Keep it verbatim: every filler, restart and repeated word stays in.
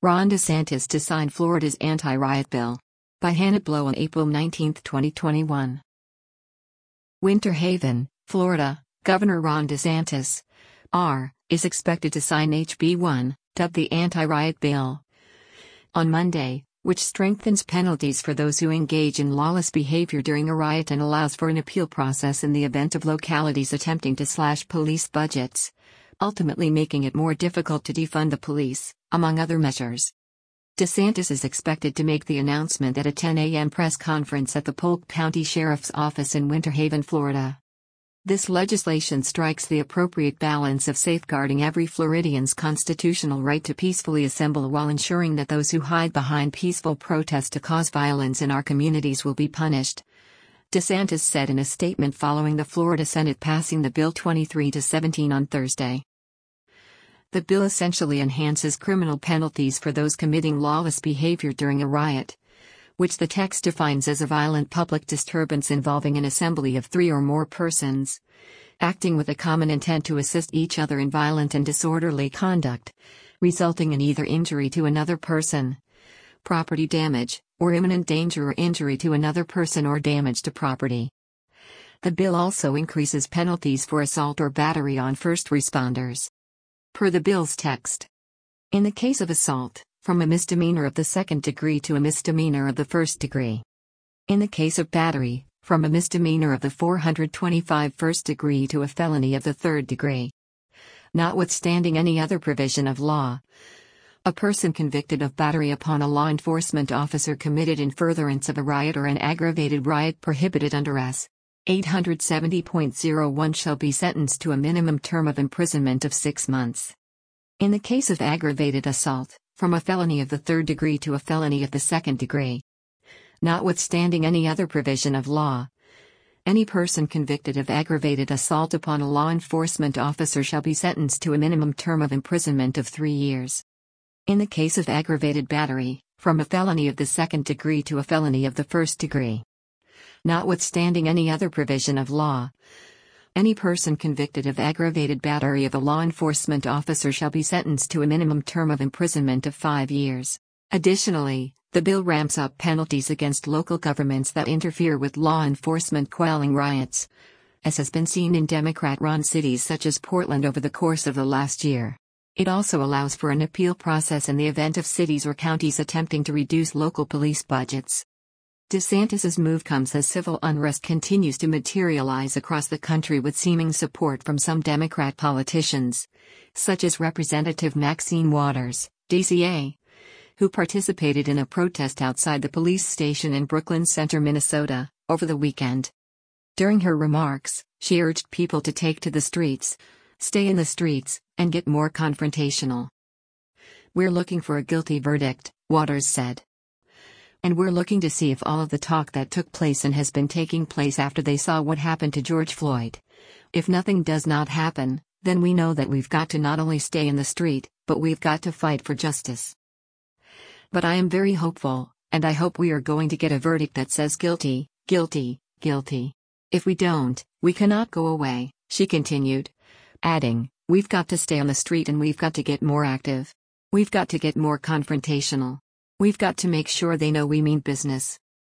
Ron DeSantis to sign Florida's anti-riot bill. By Hannah Blow on April nineteenth, twenty twenty-one. Winter Haven, Florida, Governor Ron DeSantis, R, is expected to sign H B one, dubbed the anti-riot bill, on Monday, which strengthens penalties for those who engage in lawless behavior during a riot and allows for an appeal process in the event of localities attempting to slash police budgets, ultimately making it more difficult to defund the police, among other measures. DeSantis is expected to make the announcement at a ten a m press conference at the Polk County Sheriff's Office in Winter Haven, Florida. This legislation strikes the appropriate balance of safeguarding every Floridian's constitutional right to peacefully assemble while ensuring that those who hide behind peaceful protest to cause violence in our communities will be punished, DeSantis said in a statement following the Florida Senate passing the bill twenty-three to seventeen on Thursday. The bill essentially enhances criminal penalties for those committing lawless behavior during a riot, which the text defines as a violent public disturbance involving an assembly of three or more persons, acting with a common intent to assist each other in violent and disorderly conduct, resulting in either injury to another person, property damage, or imminent danger or injury to another person or damage to property. The bill also increases penalties for assault or battery on first responders. Per the bill's text, in the case of assault, from a misdemeanor of the second degree to a misdemeanor of the first degree. In the case of battery, from a misdemeanor of the four hundred twenty-five first degree to a felony of the third degree. Notwithstanding any other provision of law, a person convicted of battery upon a law enforcement officer committed in furtherance of a riot or an aggravated riot prohibited under S. eight seventy point oh one shall be sentenced to a minimum term of imprisonment of six months. In the case of aggravated assault, from a felony of the third degree to a felony of the second degree. Notwithstanding any other provision of law, any person convicted of aggravated assault upon a law enforcement officer shall be sentenced to a minimum term of imprisonment of three years. In the case of aggravated battery, from a felony of the second degree to a felony of the first degree. Notwithstanding any other provision of law, any person convicted of aggravated battery of a law enforcement officer shall be sentenced to a minimum term of imprisonment of five years. Additionally, the bill ramps up penalties against local governments that interfere with law enforcement quelling riots, as has been seen in Democrat-run cities such as Portland over the course of the last year. It also allows for an appeal process in the event of cities or counties attempting to reduce local police budgets. DeSantis's move comes as civil unrest continues to materialize across the country with seeming support from some Democrat politicians, such as Representative Maxine Waters, D C A, who participated in a protest outside the police station in Brooklyn Center, Minnesota, over the weekend. During her remarks, she urged people to take to the streets, stay in the streets, and get more confrontational. "We're looking for a guilty verdict," Waters said. "And we're looking to see if all of the talk that took place and has been taking place after they saw what happened to George Floyd. If nothing does not happen, then we know that we've got to not only stay in the street, but we've got to fight for justice. But I am very hopeful, and I hope we are going to get a verdict that says guilty, guilty, guilty. If we don't, we cannot go away," she continued, adding, "We've got to stay on the street and we've got to get more active. We've got to get more confrontational. We've got to make sure they know we mean business."